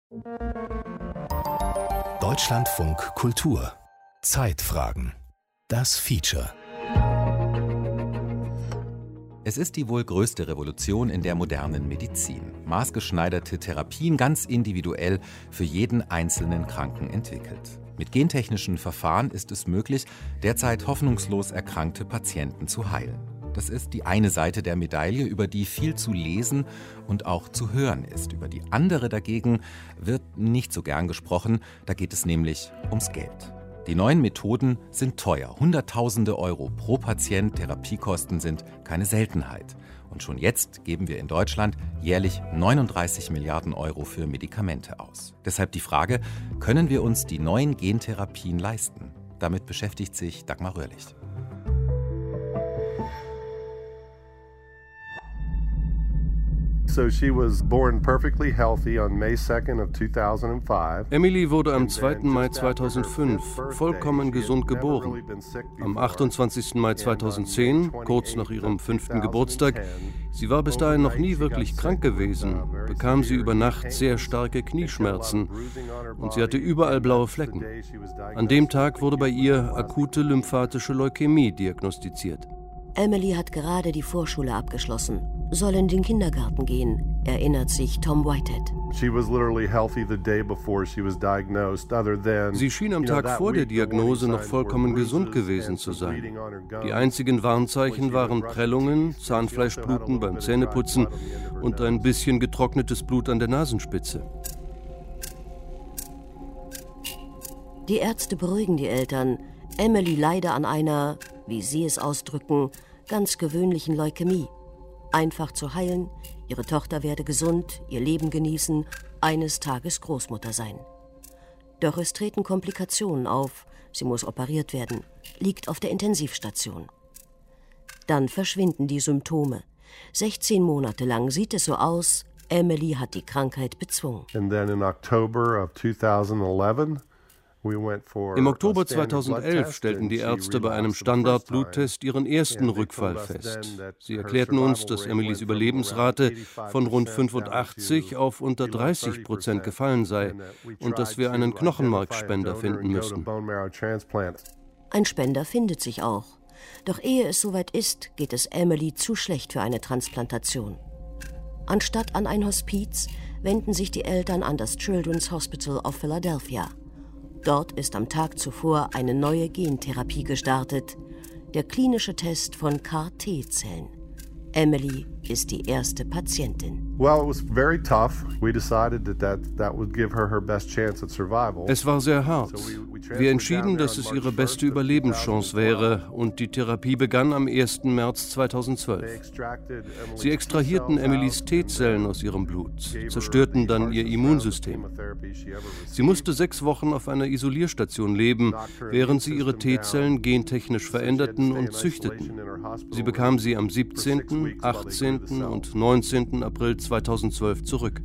Deutschlandfunk Kultur. Zeitfragen. Das Feature. Es ist die wohl größte Revolution in der modernen Medizin. Maßgeschneiderte Therapien ganz individuell für jeden einzelnen Kranken entwickelt. Mit gentechnischen Verfahren ist es möglich, derzeit hoffnungslos erkrankte Patienten zu heilen. Das ist die eine Seite der Medaille, über die viel zu lesen und auch zu hören ist. Über die andere dagegen wird nicht so gern gesprochen, da geht es nämlich ums Geld. Die neuen Methoden sind teuer, Hunderttausende Euro pro Patient, Therapiekosten sind keine Seltenheit. Und schon jetzt geben wir in Deutschland jährlich 39 Milliarden Euro für Medikamente aus. Deshalb die Frage, können wir uns die neuen Gentherapien leisten? Damit beschäftigt sich Dagmar Röhrlich. Emily wurde am 2. Mai 2005 vollkommen gesund geboren. Am 28. Mai 2010, kurz nach ihrem 5. Geburtstag, sie war bis dahin noch nie wirklich krank gewesen, bekam sie über Nacht sehr starke Knieschmerzen und sie hatte überall blaue Flecken. An dem Tag wurde bei ihr akute lymphatische Leukämie diagnostiziert. Emily hat gerade die Vorschule abgeschlossen, soll in den Kindergarten gehen, erinnert sich Tom Whitehead. Sie schien am Tag vor der Diagnose noch vollkommen gesund gewesen zu sein. Die einzigen Warnzeichen waren Prellungen, Zahnfleischbluten beim Zähneputzen und ein bisschen getrocknetes Blut an der Nasenspitze. Die Ärzte beruhigen die Eltern. Emily leide an einer, wie sie es ausdrücken, ganz gewöhnlichen Leukämie. Einfach zu heilen, ihre Tochter werde gesund, ihr Leben genießen, eines Tages Großmutter sein. Doch es treten Komplikationen auf, sie muss operiert werden, liegt auf der Intensivstation. Dann verschwinden die Symptome. 16 Monate lang sieht es so aus, Emily hat die Krankheit bezwungen. Im Oktober 2011 stellten die Ärzte bei einem Standardbluttest ihren ersten Rückfall fest. Sie erklärten uns, dass Emilys Überlebensrate von rund 85 auf unter 30% gefallen sei und dass wir einen Knochenmarkspender finden müssten. Ein Spender findet sich auch. Doch ehe es soweit ist, geht es Emily zu schlecht für eine Transplantation. Anstatt an ein Hospiz wenden sich die Eltern an das Children's Hospital of Philadelphia. Dort ist am Tag zuvor eine neue Gentherapie gestartet, der klinische Test von CAR-T-Zellen. Emily ist die erste Patientin. Es war sehr hart. Wir entschieden, dass es ihre beste Überlebenschance wäre und die Therapie begann am 1. März 2012. Sie extrahierten Emilys T-Zellen aus ihrem Blut, zerstörten dann ihr Immunsystem. Sie musste 6 Wochen auf einer Isolierstation leben, während sie ihre T-Zellen gentechnisch veränderten und züchteten. Sie bekam sie am 17., 18. und 19. April 2012 zurück.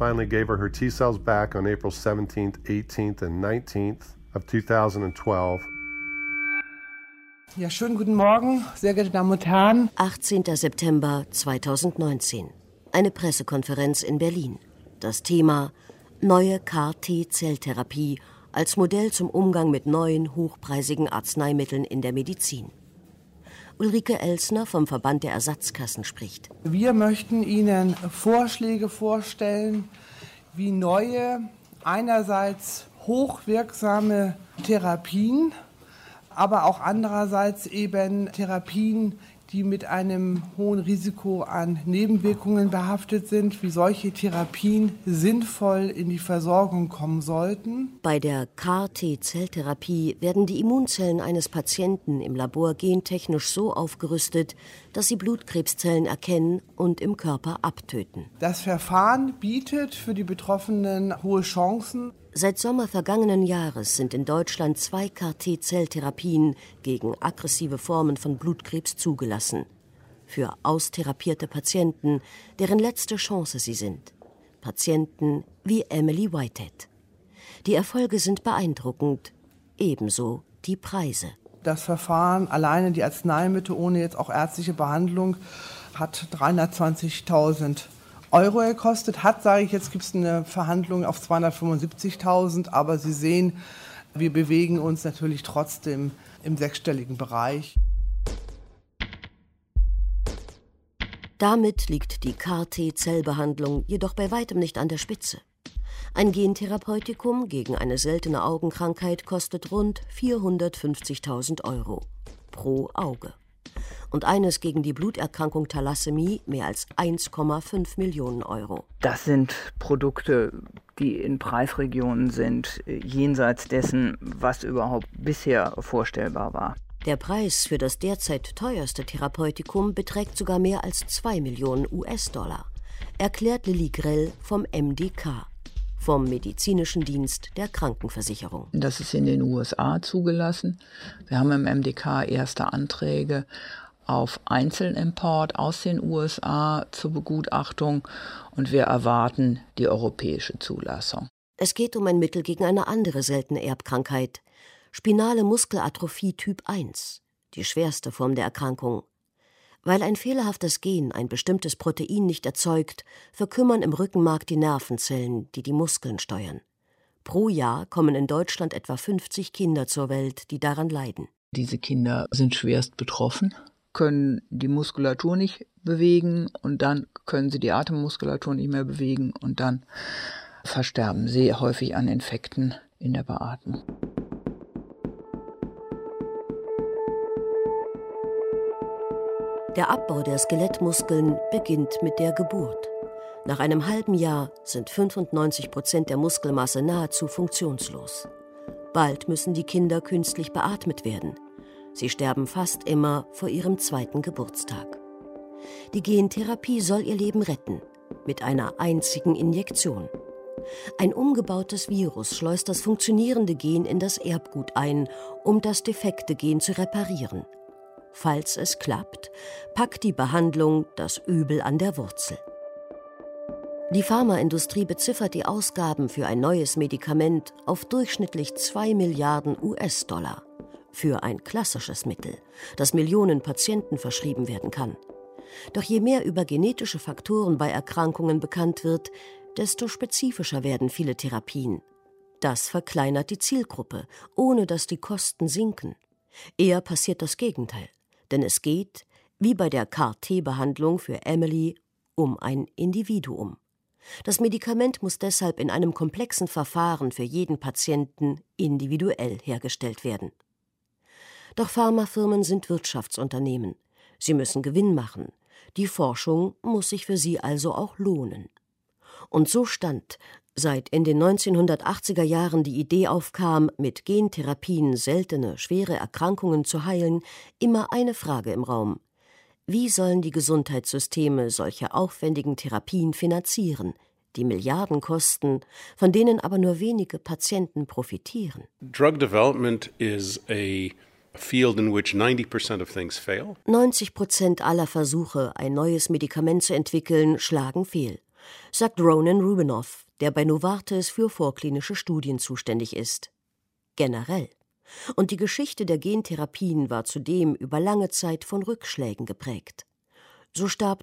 Ja, schönen guten Morgen, sehr geehrte Damen und Herren. 18. September 2019. Eine Pressekonferenz in Berlin. Das Thema: neue CAR-T-Zelltherapie als Modell zum Umgang mit neuen, hochpreisigen Arzneimitteln in der Medizin. Ulrike Elsner vom Verband der Ersatzkassen spricht. Wir möchten Ihnen Vorschläge vorstellen, wie neue, einerseits hochwirksame Therapien, aber auch andererseits eben Therapien, die mit einem hohen Risiko an Nebenwirkungen behaftet sind, wie solche Therapien sinnvoll in die Versorgung kommen sollten. Bei der CAR-T-Zelltherapie werden die Immunzellen eines Patienten im Labor gentechnisch so aufgerüstet, dass sie Blutkrebszellen erkennen und im Körper abtöten. Das Verfahren bietet für die Betroffenen hohe Chancen. Seit Sommer vergangenen Jahres sind in Deutschland 2 CAR-T-Zelltherapien gegen aggressive Formen von Blutkrebs zugelassen. Für austherapierte Patienten, deren letzte Chance sie sind. Patienten wie Emily Whitehead. Die Erfolge sind beeindruckend, ebenso die Preise. Das Verfahren, alleine die Arzneimittel ohne jetzt auch ärztliche Behandlung, hat 320.000 Euro gekostet hat, sage ich, jetzt gibt es eine Verhandlung auf 275.000, aber Sie sehen, wir bewegen uns natürlich trotzdem im sechsstelligen Bereich. Damit liegt die CAR-T-Zellbehandlung jedoch bei weitem nicht an der Spitze. Ein Gentherapeutikum gegen eine seltene Augenkrankheit kostet rund 450.000 Euro pro Auge. Und eines gegen die Bluterkrankung Thalassämie mehr als 1,5 Millionen Euro. Das sind Produkte, die in Preisregionen sind, jenseits dessen, was überhaupt bisher vorstellbar war. Der Preis für das derzeit teuerste Therapeutikum beträgt sogar mehr als 2 Millionen US-Dollar, erklärt Lilly Grell vom MDK, vom Medizinischen Dienst der Krankenversicherung. Das ist in den USA zugelassen. Wir haben im MDK erste Anträge auf Einzelimport aus den USA zur Begutachtung und wir erwarten die europäische Zulassung. Es geht um ein Mittel gegen eine andere seltene Erbkrankheit, spinale Muskelatrophie Typ 1, die schwerste Form der Erkrankung. Weil ein fehlerhaftes Gen ein bestimmtes Protein nicht erzeugt, verkümmern im Rückenmark die Nervenzellen, die die Muskeln steuern. Pro Jahr kommen in Deutschland etwa 50 Kinder zur Welt, die daran leiden. Diese Kinder sind schwerst betroffen, können die Muskulatur nicht bewegen und dann können sie die Atemmuskulatur nicht mehr bewegen und dann versterben sie häufig an Infekten in der Beatmung. Der Abbau der Skelettmuskeln beginnt mit der Geburt. Nach einem halben Jahr sind 95% der Muskelmasse nahezu funktionslos. Bald müssen die Kinder künstlich beatmet werden. Sie sterben fast immer vor ihrem 2. Geburtstag. Die Gentherapie soll ihr Leben retten, mit einer einzigen Injektion. Ein umgebautes Virus schleust das funktionierende Gen in das Erbgut ein, um das defekte Gen zu reparieren. Falls es klappt, packt die Behandlung das Übel an der Wurzel. Die Pharmaindustrie beziffert die Ausgaben für ein neues Medikament auf durchschnittlich 2 Milliarden US-Dollar. Für ein klassisches Mittel, das Millionen Patienten verschrieben werden kann. Doch je mehr über genetische Faktoren bei Erkrankungen bekannt wird, desto spezifischer werden viele Therapien. Das verkleinert die Zielgruppe, ohne dass die Kosten sinken. Eher passiert das Gegenteil, denn es geht, wie bei der CAR-T-Behandlung für Emily, um ein Individuum. Das Medikament muss deshalb in einem komplexen Verfahren für jeden Patienten individuell hergestellt werden. Doch Pharmafirmen sind Wirtschaftsunternehmen. Sie müssen Gewinn machen. Die Forschung muss sich für sie also auch lohnen. Und so stand, seit in den 1980er Jahren die Idee aufkam, mit Gentherapien seltene, schwere Erkrankungen zu heilen, immer eine Frage im Raum. Wie sollen die Gesundheitssysteme solche aufwendigen Therapien finanzieren, die Milliarden kosten, von denen aber nur wenige Patienten profitieren? Drug development is a field in which 90% of things fail. 90% aller Versuche, ein neues Medikament zu entwickeln, schlagen fehl, sagt Ronan Rubinoff, der bei Novartis für vorklinische Studien zuständig ist. Generell. Und die Geschichte der Gentherapien war zudem über lange Zeit von Rückschlägen geprägt. So starb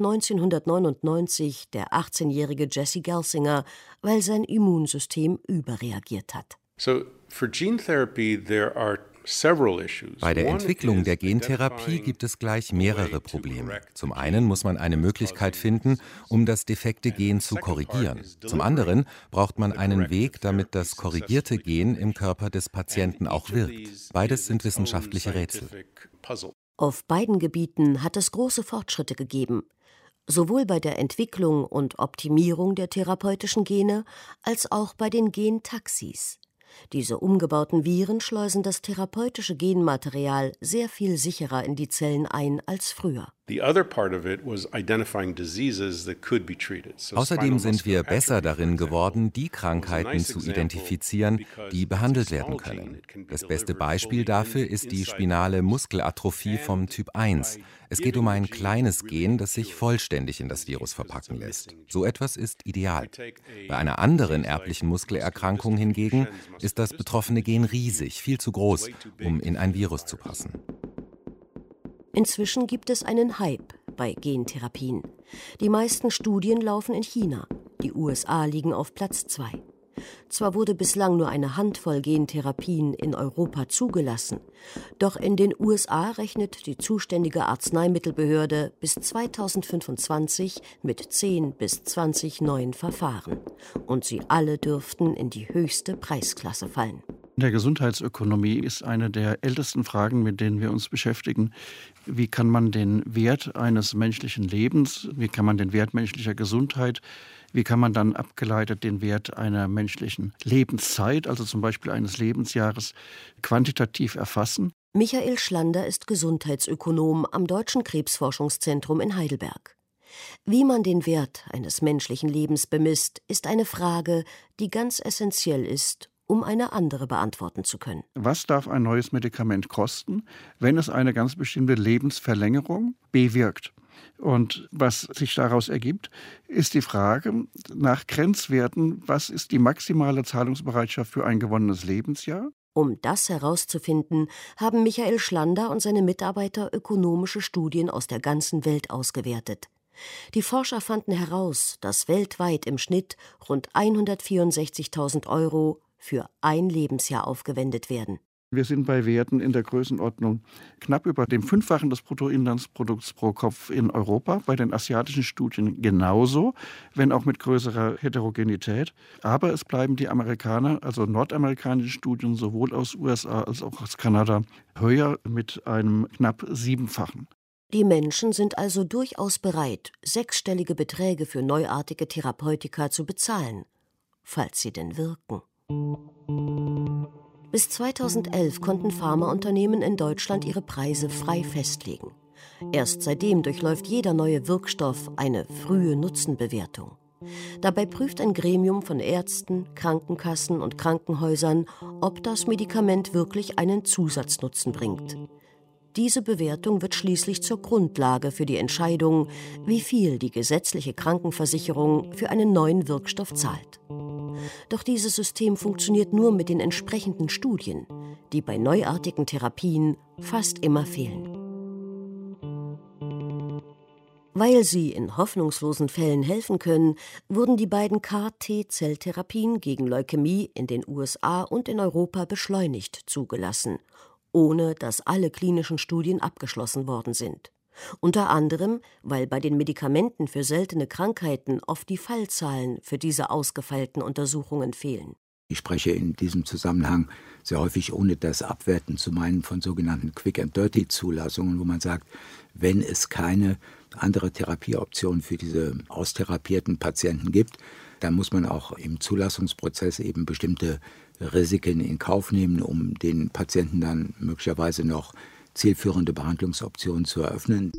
1999 der 18-jährige Jesse Gelsinger, weil sein Immunsystem überreagiert hat. So for gene therapy there are Bei der Entwicklung der Gentherapie gibt es gleich mehrere Probleme. Zum einen muss man eine Möglichkeit finden, um das defekte Gen zu korrigieren. Zum anderen braucht man einen Weg, damit das korrigierte Gen im Körper des Patienten auch wirkt. Beides sind wissenschaftliche Rätsel. Auf beiden Gebieten hat es große Fortschritte gegeben, sowohl bei der Entwicklung und Optimierung der therapeutischen Gene als auch bei den Gentaxis. Diese umgebauten Viren schleusen das therapeutische Genmaterial sehr viel sicherer in die Zellen ein als früher. Außerdem sind wir besser darin geworden, die Krankheiten zu identifizieren, die behandelt werden können. Das beste Beispiel dafür ist die spinale Muskelatrophie vom Typ 1. Es geht um ein kleines Gen, das sich vollständig in das Virus verpacken lässt. So etwas ist ideal. Bei einer anderen erblichen Muskelerkrankung hingegen ist das betroffene Gen riesig, viel zu groß, um in ein Virus zu passen. Inzwischen gibt es einen Hype bei Gentherapien. Die meisten Studien laufen in China. Die USA liegen auf Platz 2. Zwar wurde bislang nur eine Handvoll Gentherapien in Europa zugelassen, doch in den USA rechnet die zuständige Arzneimittelbehörde bis 2025 mit 10 bis 20 neuen Verfahren. Und sie alle dürften in die höchste Preisklasse fallen. In der Gesundheitsökonomie ist eine der ältesten Fragen, mit denen wir uns beschäftigen. Wie kann man den Wert eines menschlichen Lebens, wie kann man den Wert menschlicher Gesundheit, wie kann man dann abgeleitet den Wert einer menschlichen Lebenszeit, also zum Beispiel eines Lebensjahres, quantitativ erfassen? Michael Schlander ist Gesundheitsökonom am Deutschen Krebsforschungszentrum in Heidelberg. Wie man den Wert eines menschlichen Lebens bemisst, ist eine Frage, die ganz essentiell ist, um eine andere beantworten zu können. Was darf ein neues Medikament kosten, wenn es eine ganz bestimmte Lebensverlängerung bewirkt? Und was sich daraus ergibt, ist die Frage nach Grenzwerten, was ist die maximale Zahlungsbereitschaft für ein gewonnenes Lebensjahr? Um das herauszufinden, haben Michael Schlander und seine Mitarbeiter ökonomische Studien aus der ganzen Welt ausgewertet. Die Forscher fanden heraus, dass weltweit im Schnitt rund 164.000 € für ein Lebensjahr aufgewendet werden. Wir sind bei Werten in der Größenordnung knapp über dem 5-fachen des Bruttoinlandsprodukts pro Kopf in Europa, bei den asiatischen Studien genauso, wenn auch mit größerer Heterogenität. Aber es bleiben die Amerikaner, also nordamerikanische Studien, sowohl aus USA als auch aus Kanada, höher mit einem knapp 7-fachen. Die Menschen sind also durchaus bereit, 6-stellige Beträge für neuartige Therapeutika zu bezahlen, falls sie denn wirken. Bis 2011 konnten Pharmaunternehmen in Deutschland ihre Preise frei festlegen. Erst seitdem durchläuft jeder neue Wirkstoff eine frühe Nutzenbewertung. Dabei prüft ein Gremium von Ärzten, Krankenkassen und Krankenhäusern, ob das Medikament wirklich einen Zusatznutzen bringt. Diese Bewertung wird schließlich zur Grundlage für die Entscheidung, wie viel die gesetzliche Krankenversicherung für einen neuen Wirkstoff zahlt. Doch dieses System funktioniert nur mit den entsprechenden Studien, die bei neuartigen Therapien fast immer fehlen. Weil sie in hoffnungslosen Fällen helfen können, wurden die beiden CAR-T-Zelltherapien gegen Leukämie in den USA und in Europa beschleunigt zugelassen, ohne dass alle klinischen Studien abgeschlossen worden sind. Unter anderem, weil bei den Medikamenten für seltene Krankheiten oft die Fallzahlen für diese ausgefeilten Untersuchungen fehlen. Ich spreche in diesem Zusammenhang sehr häufig, ohne das abwerten zu meinen, von sogenannten Quick-and-Dirty-Zulassungen, wo man sagt, wenn es keine andere Therapieoption für diese austherapierten Patienten gibt, dann muss man auch im Zulassungsprozess eben bestimmte Risiken in Kauf nehmen, um den Patienten dann möglicherweise noch zielführende Behandlungsoptionen zu eröffnen.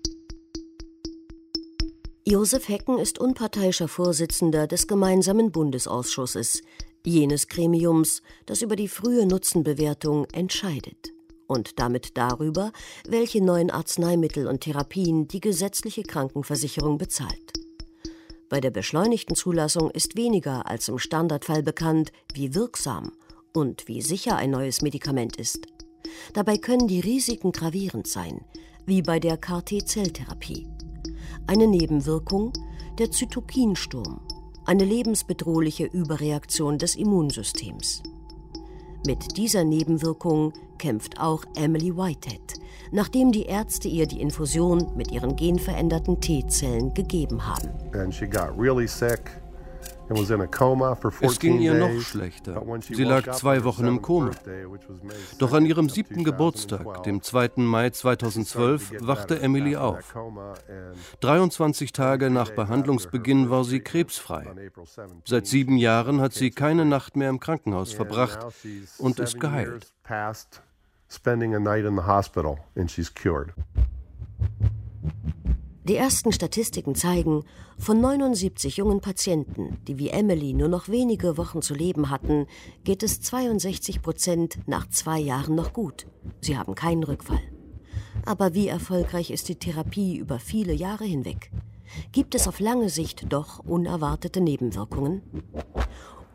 Josef Hecken ist unparteiischer Vorsitzender des Gemeinsamen Bundesausschusses, jenes Gremiums, das über die frühe Nutzenbewertung entscheidet und damit darüber, welche neuen Arzneimittel und Therapien die gesetzliche Krankenversicherung bezahlt. Bei der beschleunigten Zulassung ist weniger als im Standardfall bekannt, wie wirksam und wie sicher ein neues Medikament ist. Dabei können die Risiken gravierend sein, wie bei der CAR-T-Zelltherapie. Eine Nebenwirkung, der Zytokinsturm, eine lebensbedrohliche Überreaktion des Immunsystems. Mit dieser Nebenwirkung kämpft auch Emily Whitehead, nachdem die Ärzte ihr die Infusion mit ihren genveränderten T-Zellen gegeben haben. Es ging ihr noch schlechter. Sie lag 2 Wochen im Koma. Doch an ihrem 7. Geburtstag, dem 2. Mai 2012, wachte Emily auf. 23 Tage nach Behandlungsbeginn war sie krebsfrei. Seit 7 Jahren hat sie keine Nacht mehr im Krankenhaus verbracht und ist geheilt. Die ersten Statistiken zeigen, von 79 jungen Patienten, die wie Emily nur noch wenige Wochen zu leben hatten, geht es 62% nach 2 Jahren noch gut. Sie haben keinen Rückfall. Aber wie erfolgreich ist die Therapie über viele Jahre hinweg? Gibt es auf lange Sicht doch unerwartete Nebenwirkungen?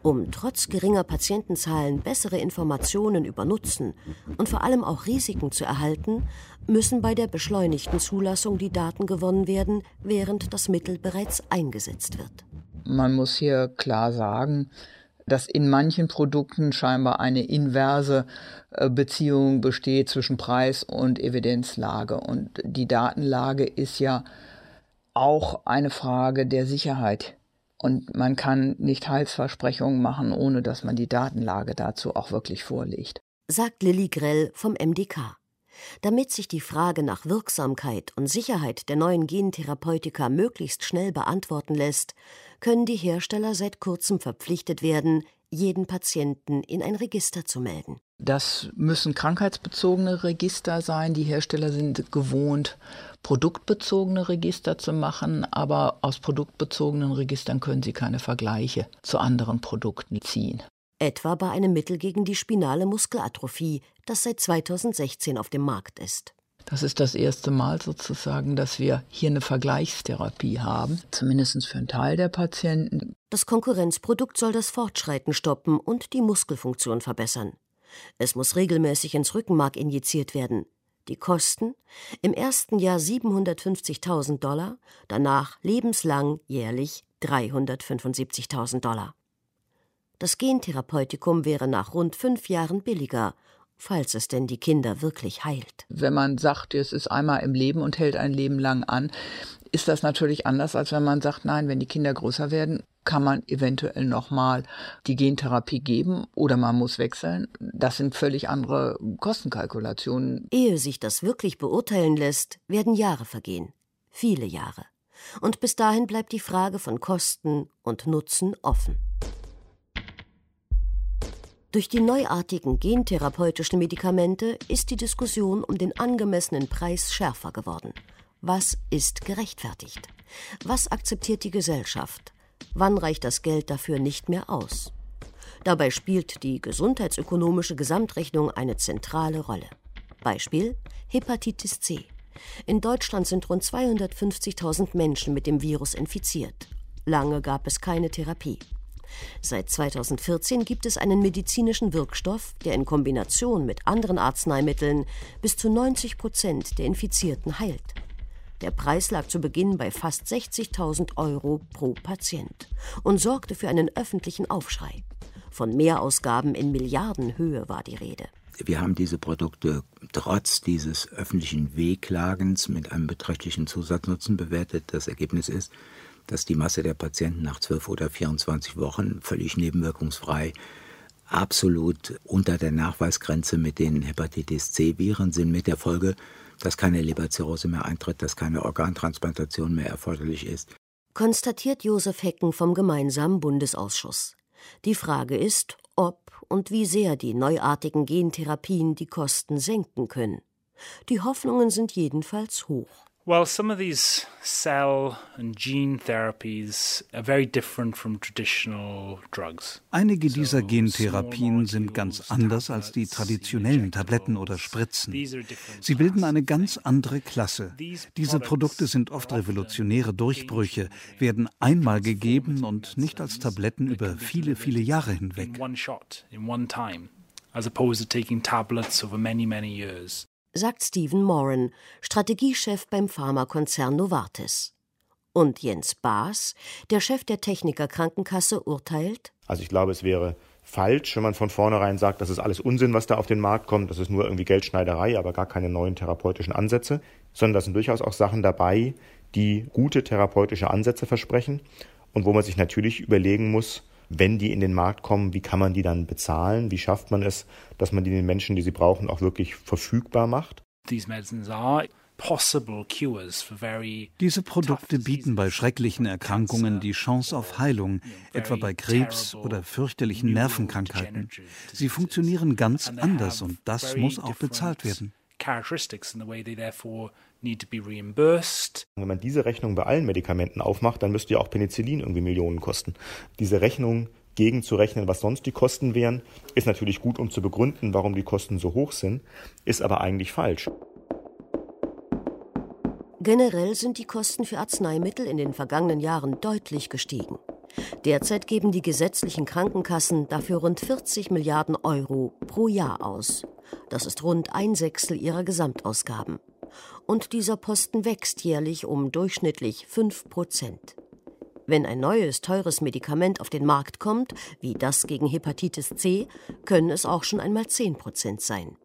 Um trotz geringer Patientenzahlen bessere Informationen über Nutzen und vor allem auch Risiken zu erhalten, müssen bei der beschleunigten Zulassung die Daten gewonnen werden, während das Mittel bereits eingesetzt wird. Man muss hier klar sagen, dass in manchen Produkten scheinbar eine inverse Beziehung besteht zwischen Preis und Evidenzlage. Und die Datenlage ist ja auch eine Frage der Sicherheit. Und man kann nicht Heilsversprechungen machen, ohne dass man die Datenlage dazu auch wirklich vorlegt. Sagt Lilly Grell vom MDK. Damit sich die Frage nach Wirksamkeit und Sicherheit der neuen Gentherapeutika möglichst schnell beantworten lässt, können die Hersteller seit kurzem verpflichtet werden, jeden Patienten in ein Register zu melden. Das müssen krankheitsbezogene Register sein. Die Hersteller sind gewohnt, produktbezogene Register zu machen, aber aus produktbezogenen Registern können sie keine Vergleiche zu anderen Produkten ziehen. Etwa bei einem Mittel gegen die spinale Muskelatrophie, das seit 2016 auf dem Markt ist. Das ist das erste Mal sozusagen, dass wir hier eine Vergleichstherapie haben, zumindest für einen Teil der Patienten. Das Konkurrenzprodukt soll das Fortschreiten stoppen und die Muskelfunktion verbessern. Es muss regelmäßig ins Rückenmark injiziert werden. Die Kosten? Im ersten Jahr $750.000, danach lebenslang jährlich $375.000. Das Gentherapeutikum wäre nach rund 5 Jahren billiger, falls es denn die Kinder wirklich heilt. Wenn man sagt, es ist einmal im Leben und hält ein Leben lang an, ist das natürlich anders, als wenn man sagt, nein, wenn die Kinder größer werden, kann man eventuell nochmal die Gentherapie geben oder man muss wechseln. Das sind völlig andere Kostenkalkulationen. Ehe sich das wirklich beurteilen lässt, werden Jahre vergehen. Viele Jahre. Und bis dahin bleibt die Frage von Kosten und Nutzen offen. Durch die neuartigen gentherapeutischen Medikamente ist die Diskussion um den angemessenen Preis schärfer geworden. Was ist gerechtfertigt? Was akzeptiert die Gesellschaft? Wann reicht das Geld dafür nicht mehr aus? Dabei spielt die gesundheitsökonomische Gesamtrechnung eine zentrale Rolle. Beispiel: Hepatitis C. In Deutschland sind rund 250.000 Menschen mit dem Virus infiziert. Lange gab es keine Therapie. Seit 2014 gibt es einen medizinischen Wirkstoff, der in Kombination mit anderen Arzneimitteln bis zu 90% der Infizierten heilt. Der Preis lag zu Beginn bei fast 60.000 € pro Patient und sorgte für einen öffentlichen Aufschrei. Von Mehrausgaben in Milliardenhöhe war die Rede. Wir haben diese Produkte trotz dieses öffentlichen Wehklagens mit einem beträchtlichen Zusatznutzen bewertet. Das Ergebnis ist, dass die Masse der Patienten nach 12 oder 24 Wochen völlig nebenwirkungsfrei absolut unter der Nachweisgrenze mit den Hepatitis-C-Viren sind, mit der Folge, dass keine Leberzirrhose mehr eintritt, dass keine Organtransplantation mehr erforderlich ist. Konstatiert Josef Hecken vom Gemeinsamen Bundesausschuss. Die Frage ist, ob und wie sehr die neuartigen Gentherapien die Kosten senken können. Die Hoffnungen sind jedenfalls hoch. Well, some of these cell and gene therapies are very different from traditional drugs. Einige dieser Gentherapien sind ganz anders als die traditionellen Tabletten oder Spritzen. Sie bilden eine ganz andere Klasse. Diese Produkte sind oft revolutionäre Durchbrüche, werden einmal gegeben und nicht als Tabletten über viele, viele Jahre hinweg. As opposed to taking tablets over many, many years. Sagt Stephen Moran, Strategiechef beim Pharmakonzern Novartis. Und Jens Baas, der Chef der Techniker Krankenkasse, urteilt: Also ich glaube, es wäre falsch, wenn man von vornherein sagt, das ist alles Unsinn, was da auf den Markt kommt, das ist nur irgendwie Geldschneiderei, aber gar keine neuen therapeutischen Ansätze, sondern da sind durchaus auch Sachen dabei, die gute therapeutische Ansätze versprechen und wo man sich natürlich überlegen muss, wenn die in den Markt kommen, wie kann man die dann bezahlen? Wie schafft man es, dass man die den Menschen, die sie brauchen, auch wirklich verfügbar macht? Diese Produkte bieten bei schrecklichen Erkrankungen die Chance auf Heilung, etwa bei Krebs oder fürchterlichen Nervenkrankheiten. Sie funktionieren ganz anders und das muss auch bezahlt werden. Wenn man diese Rechnung bei allen Medikamenten aufmacht, dann müsste ja auch Penicillin irgendwie Millionen kosten. Diese Rechnung gegenzurechnen, was sonst die Kosten wären, ist natürlich gut, um zu begründen, warum die Kosten so hoch sind, ist aber eigentlich falsch. Generell sind die Kosten für Arzneimittel in den vergangenen Jahren deutlich gestiegen. Derzeit geben die gesetzlichen Krankenkassen dafür rund 40 Milliarden Euro pro Jahr aus. Das ist rund 1/6 ihrer Gesamtausgaben. Und dieser Posten wächst jährlich um durchschnittlich 5%. Wenn ein neues, teures Medikament auf den Markt kommt, wie das gegen Hepatitis C, können es auch schon einmal 10% sein.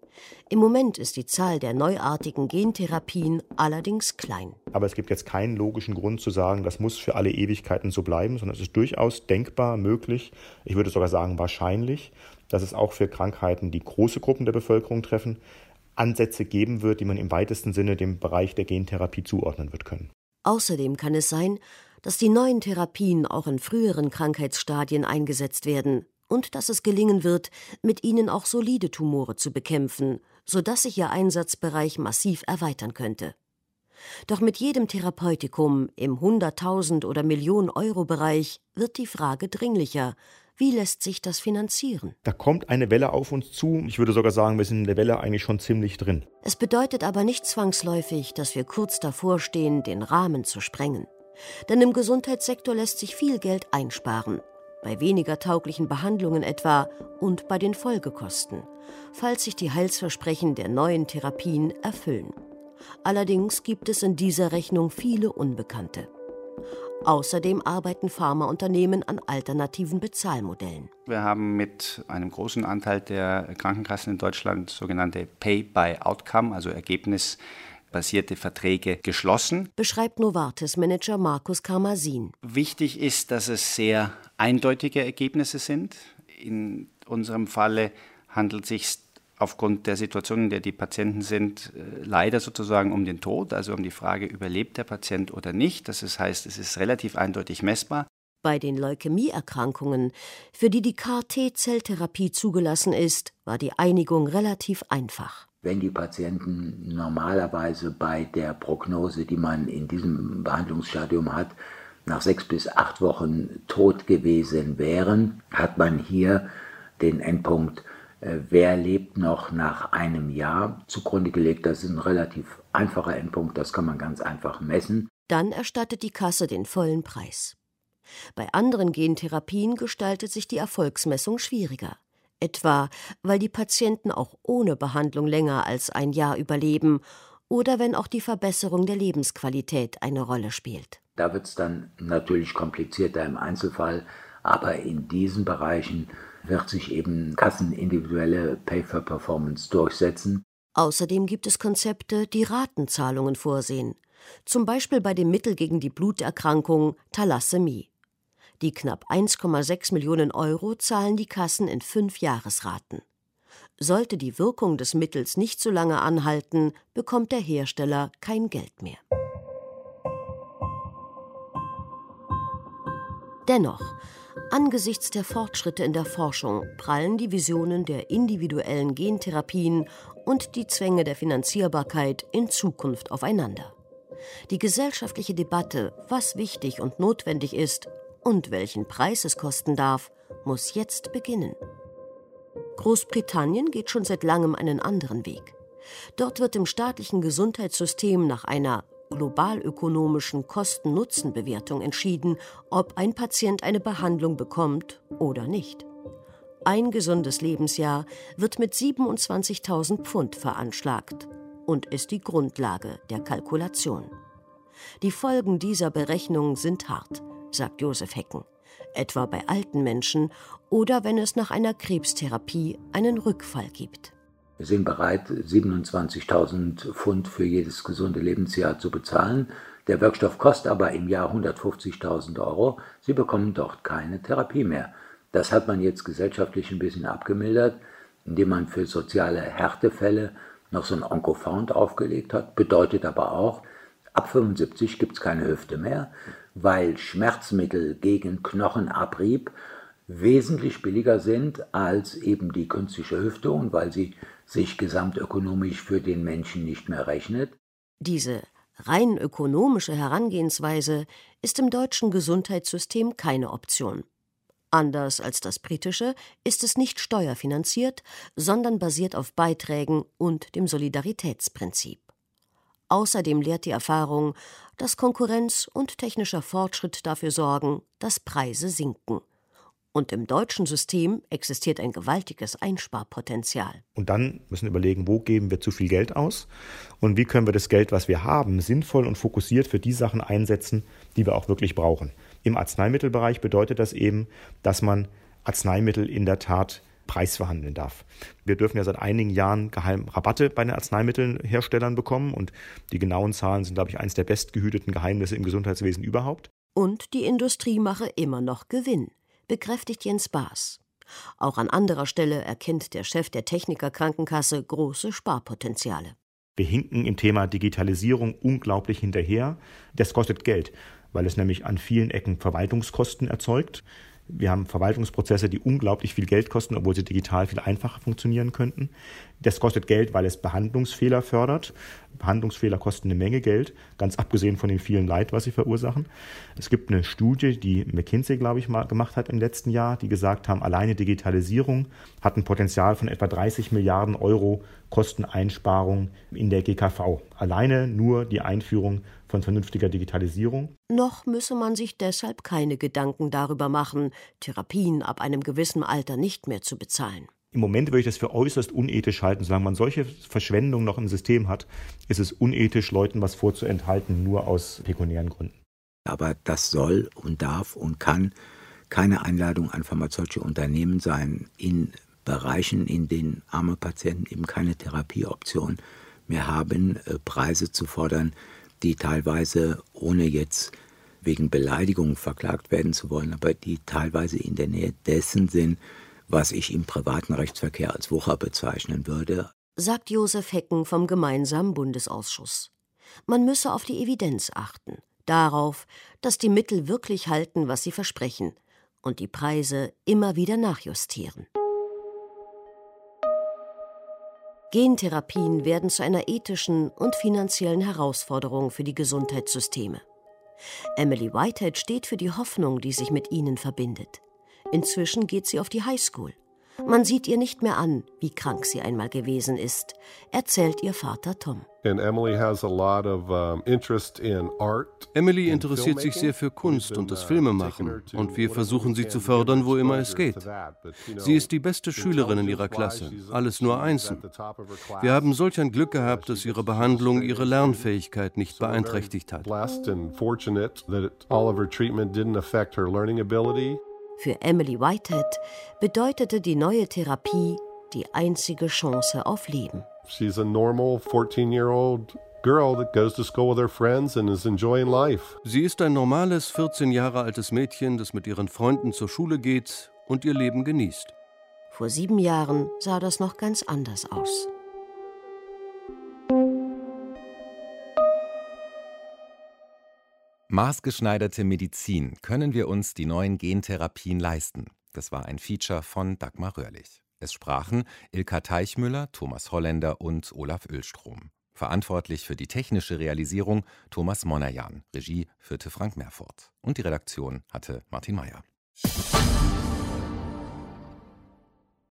Im Moment ist die Zahl der neuartigen Gentherapien allerdings klein. Aber es gibt jetzt keinen logischen Grund zu sagen, das muss für alle Ewigkeiten so bleiben, sondern es ist durchaus denkbar, möglich, ich würde sogar sagen wahrscheinlich, dass es auch für Krankheiten, die große Gruppen der Bevölkerung treffen, Ansätze geben wird, die man im weitesten Sinne dem Bereich der Gentherapie zuordnen wird können. Außerdem kann es sein, dass die neuen Therapien auch in früheren Krankheitsstadien eingesetzt werden und dass es gelingen wird, mit ihnen auch solide Tumore zu bekämpfen, sodass sich ihr Einsatzbereich massiv erweitern könnte. Doch mit jedem Therapeutikum im 100.000 oder Millionen-Euro-Bereich wird die Frage dringlicher: Wie lässt sich das finanzieren? Da kommt eine Welle auf uns zu. Ich würde sogar sagen, wir sind in der Welle eigentlich schon ziemlich drin. Es bedeutet aber nicht zwangsläufig, dass wir kurz davor stehen, den Rahmen zu sprengen. Denn im Gesundheitssektor lässt sich viel Geld einsparen. Bei weniger tauglichen Behandlungen etwa und bei den Folgekosten, falls sich die Heilsversprechen der neuen Therapien erfüllen. Allerdings gibt es in dieser Rechnung viele Unbekannte. Außerdem arbeiten Pharmaunternehmen an alternativen Bezahlmodellen. Wir haben mit einem großen Anteil der Krankenkassen in Deutschland sogenannte Pay-by-Outcome, also ergebnisbasierte Verträge, geschlossen. Beschreibt Novartis-Manager Markus Karmasin. Wichtig ist, dass es sehr eindeutige Ergebnisse sind. In unserem Falle handelt es sich aufgrund der Situation, in der die Patienten sind, leider sozusagen um den Tod, also um die Frage, überlebt der Patient oder nicht. Das heißt, es ist relativ eindeutig messbar. Bei den Leukämieerkrankungen, für die die CAR-T-Zelltherapie zugelassen ist, war die Einigung relativ einfach. Wenn die Patienten normalerweise bei der Prognose, die man in diesem Behandlungsstadium hat, nach 6 bis 8 Wochen tot gewesen wären, hat man hier den Endpunkt, wer lebt noch nach einem Jahr, zugrunde gelegt. Das ist ein relativ einfacher Endpunkt, das kann man ganz einfach messen. Dann erstattet die Kasse den vollen Preis. Bei anderen Gentherapien gestaltet sich die Erfolgsmessung schwieriger. Etwa, weil die Patienten auch ohne Behandlung länger als ein Jahr überleben oder wenn auch die Verbesserung der Lebensqualität eine Rolle spielt. Da wird es dann natürlich komplizierter im Einzelfall, aber in diesen Bereichen wird sich eben kassenindividuelle Pay-for-Performance durchsetzen. Außerdem gibt es Konzepte, die Ratenzahlungen vorsehen. Zum Beispiel bei dem Mittel gegen die Bluterkrankung Thalassämie. Die knapp 1,6 Millionen Euro zahlen die Kassen in 5 Jahresraten. Sollte die Wirkung des Mittels nicht so lange anhalten, bekommt der Hersteller kein Geld mehr. Dennoch, angesichts der Fortschritte in der Forschung prallen die Visionen der individuellen Gentherapien und die Zwänge der Finanzierbarkeit in Zukunft aufeinander. Die gesellschaftliche Debatte, was wichtig und notwendig ist und welchen Preis es kosten darf, muss jetzt beginnen. Großbritannien geht schon seit langem einen anderen Weg. Dort wird im staatlichen Gesundheitssystem nach einer globalökonomischen Kosten-Nutzen-Bewertung entschieden, ob ein Patient eine Behandlung bekommt oder nicht. Ein gesundes Lebensjahr wird mit 27.000 Pfund veranschlagt und ist die Grundlage der Kalkulation. Die Folgen dieser Berechnung sind hart, sagt Josef Hecken, etwa bei alten Menschen oder wenn es nach einer Krebstherapie einen Rückfall gibt. Wir sind bereit, 27.000 Pfund für jedes gesunde Lebensjahr zu bezahlen. Der Wirkstoff kostet aber im Jahr 150.000 Euro. Sie bekommen dort keine Therapie mehr. Das hat man jetzt gesellschaftlich ein bisschen abgemildert, indem man für soziale Härtefälle noch so ein Oncofound aufgelegt hat. Bedeutet aber auch, ab 75 gibt es keine Hüfte mehr, weil Schmerzmittel gegen Knochenabrieb wesentlich billiger sind als eben die künstliche Hüfte und weil sie sich gesamtökonomisch für den Menschen nicht mehr rechnet. Diese rein ökonomische Herangehensweise ist im deutschen Gesundheitssystem keine Option. Anders als das britische ist es nicht steuerfinanziert, sondern basiert auf Beiträgen und dem Solidaritätsprinzip. Außerdem lehrt die Erfahrung, dass Konkurrenz und technischer Fortschritt dafür sorgen, dass Preise sinken. Und im deutschen System existiert ein gewaltiges Einsparpotenzial. Und dann müssen wir überlegen, wo geben wir zu viel Geld aus und wie können wir das Geld, was wir haben, sinnvoll und fokussiert für die Sachen einsetzen, die wir auch wirklich brauchen. Im Arzneimittelbereich bedeutet das eben, dass man Arzneimittel in der Tat preisverhandeln darf. Wir dürfen ja seit einigen Jahren geheim Rabatte bei den Arzneimittelherstellern bekommen und die genauen Zahlen sind, glaube ich, eines der bestgehüteten Geheimnisse im Gesundheitswesen überhaupt. Und die Industrie mache immer noch Gewinn, bekräftigt Jens Baas. Auch an anderer Stelle erkennt der Chef der Techniker-Krankenkasse große Sparpotenziale. Wir hinken im Thema Digitalisierung unglaublich hinterher. Das kostet Geld, weil es nämlich an vielen Ecken Verwaltungskosten erzeugt. Wir haben Verwaltungsprozesse, die unglaublich viel Geld kosten, obwohl sie digital viel einfacher funktionieren könnten. Das kostet Geld, weil es Behandlungsfehler fördert. Behandlungsfehler kosten eine Menge Geld, ganz abgesehen von dem vielen Leid, was sie verursachen. Es gibt eine Studie, die McKinsey, glaube ich, mal gemacht hat im letzten Jahr, die gesagt haben, alleine Digitalisierung hat ein Potenzial von etwa 30 Milliarden Euro Kosteneinsparung in der GKV. Alleine nur die Einführung von vernünftiger Digitalisierung. Noch müsse man sich deshalb keine Gedanken darüber machen, Therapien ab einem gewissen Alter nicht mehr zu bezahlen. Im Moment würde ich das für äußerst unethisch halten. Solange man solche Verschwendung noch im System hat, ist es unethisch, Leuten was vorzuenthalten, nur aus pekuniären Gründen. Aber das soll und darf und kann keine Einladung an pharmazeutische Unternehmen sein, in Bereichen, in denen arme Patienten eben keine Therapieoption mehr haben, Preise zu fordern, die teilweise, ohne jetzt wegen Beleidigung verklagt werden zu wollen, aber die teilweise in der Nähe dessen sind, was ich im privaten Rechtsverkehr als Wucher bezeichnen würde. Sagt Josef Hecken vom Gemeinsamen Bundesausschuss. Man müsse auf die Evidenz achten, darauf, dass die Mittel wirklich halten, was sie versprechen, und die Preise immer wieder nachjustieren. Gentherapien werden zu einer ethischen und finanziellen Herausforderung für die Gesundheitssysteme. Emily Whitehead steht für die Hoffnung, die sich mit ihnen verbindet. Inzwischen geht sie auf die Highschool. Man sieht ihr nicht mehr an, wie krank sie einmal gewesen ist, erzählt ihr Vater Tom. Emily interessiert sich sehr für Kunst und das Filmemachen und wir versuchen sie zu fördern, wo immer es geht. Sie ist die beste Schülerin in ihrer Klasse, alles nur Einsen. Wir haben solch ein Glück gehabt, dass ihre Behandlung ihre Lernfähigkeit nicht beeinträchtigt hat. Für Emily Whitehead bedeutete die neue Therapie die einzige Chance auf Leben. She's a normal 14-year-old girl that goes to school with her friends and is enjoying life. Sie ist ein normales 14 Jahre altes Mädchen, das mit ihren Freunden zur Schule geht und ihr Leben genießt. Vor 7 Jahren sah das noch ganz anders aus. Maßgeschneiderte Medizin. Können wir uns die neuen Gentherapien leisten? Das war ein Feature von Dagmar Röhrlich. Es sprachen Ilka Teichmüller, Thomas Holländer und Olaf Oehlstrom. Verantwortlich für die technische Realisierung Thomas Monajan. Regie führte Frank Merfort. Und die Redaktion hatte Martin Meyer.